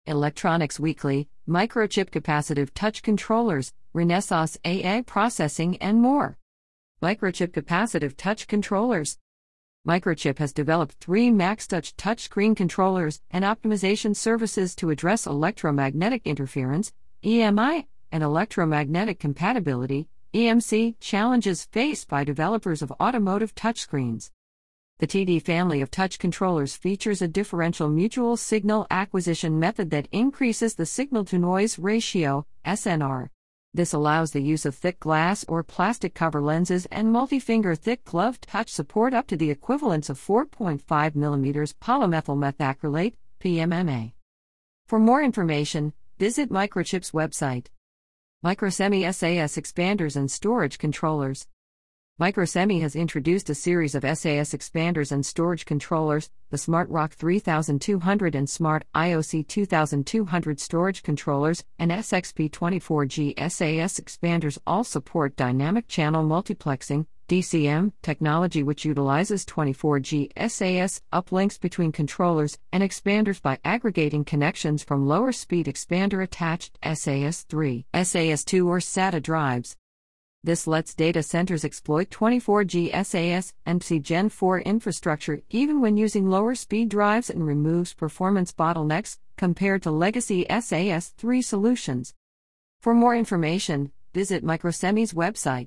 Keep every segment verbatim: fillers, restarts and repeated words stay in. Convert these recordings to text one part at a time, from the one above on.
Electronics Weekly, Microchip Capacitive Touch Controllers, Renesas A I Processing and more. Microchip Capacitive Touch Controllers. Microchip has developed three MaxTouch touchscreen controllers and optimization services to address electromagnetic interference, E M I, and electromagnetic compatibility, E M C, challenges faced by developers of automotive touchscreens. The T D family of touch controllers features a differential mutual signal acquisition method that increases the signal-to-noise ratio, S N R. This allows the use of thick glass or plastic cover lenses and multi-finger thick gloved touch support up to the equivalence of four point five millimeter polymethyl methacrylate, P M M A. For more information, visit Microchip's website. Microsemi S A S expanders and storage controllers. Microsemi has introduced a series of S A S expanders and storage controllers, the SmartRock thirty-two hundred and Smart I O C twenty-two hundred storage controllers, and S X P twenty-four G S A S expanders all support dynamic channel multiplexing, D C M, technology which utilizes twenty-four G S A S uplinks between controllers and expanders by aggregating connections from lower speed expander attached S A S three, S A S two or SATA drives. This lets data centers exploit twenty-four G S A S and P C I Gen four infrastructure even when using lower speed drives and removes performance bottlenecks compared to legacy S A S three solutions. For more information, visit Microsemi's website.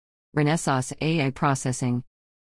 Renesas A I Processing.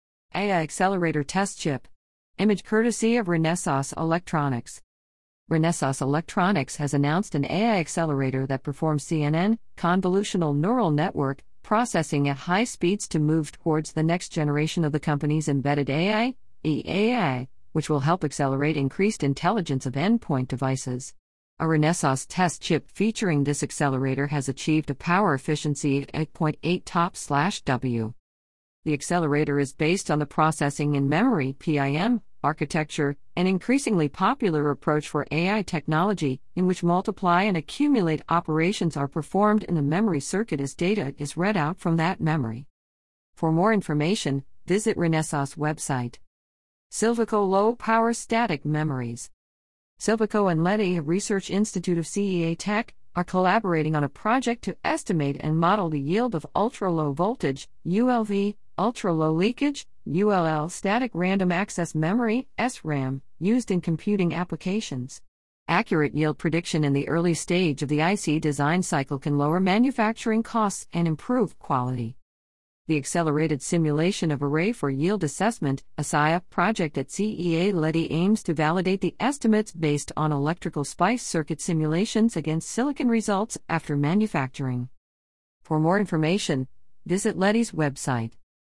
A I Accelerator Test Chip. Image courtesy of Renesas Electronics. Renesas Electronics has announced an A I accelerator that performs C N N, convolutional neural network, processing at high speeds to move towards the next generation of the company's embedded A I, E A I, which will help accelerate increased intelligence of endpoint devices. A Renesas test chip featuring this accelerator has achieved a power efficiency of eight point eight TOPS/W. The accelerator is based on the processing in memory (P I M) architecture, an increasingly popular approach for A I technology, in which multiply and accumulate operations are performed in the memory circuit as data is read out from that memory. For more information, visit Renesas website. Silvaco Low Power Static Memories. Silvaco and Leti, a research institute of C E A Tech, are collaborating on a project to estimate and model the yield of ultra-low voltage, U L V, ultra-low leakage, U L L static random access memory, S RAM, used in computing applications. Accurate yield prediction in the early stage of the I C design cycle can lower manufacturing costs and improve quality. The Accelerated Simulation of Array for Yield Assessment, A S I A, project at C E A Leti aims to validate the estimates based on electrical SPICE circuit simulations against silicon results after manufacturing. For more information, visit Leti's website.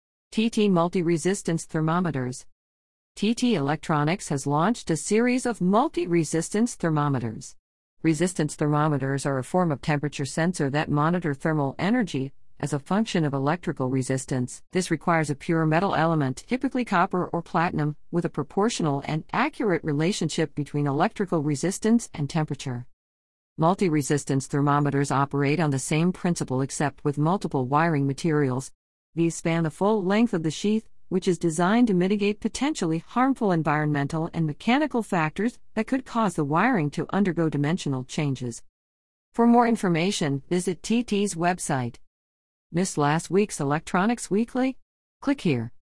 T T Multi-Resistance Thermometers. T T Electronics has launched a series of multi-resistance thermometers. Resistance thermometers are a form of temperature sensor that monitor thermal energy as a function of electrical resistance. This requires a pure metal element, typically copper or platinum, with a proportional and accurate relationship between electrical resistance and temperature. Multi-resistance thermometers operate on the same principle except with multiple wiring materials. These span the full length of the sheath, which is designed to mitigate potentially harmful environmental and mechanical factors that could cause the wiring to undergo dimensional changes. For more information, visit T T's website. Missed last week's Electronics Weekly? Click here.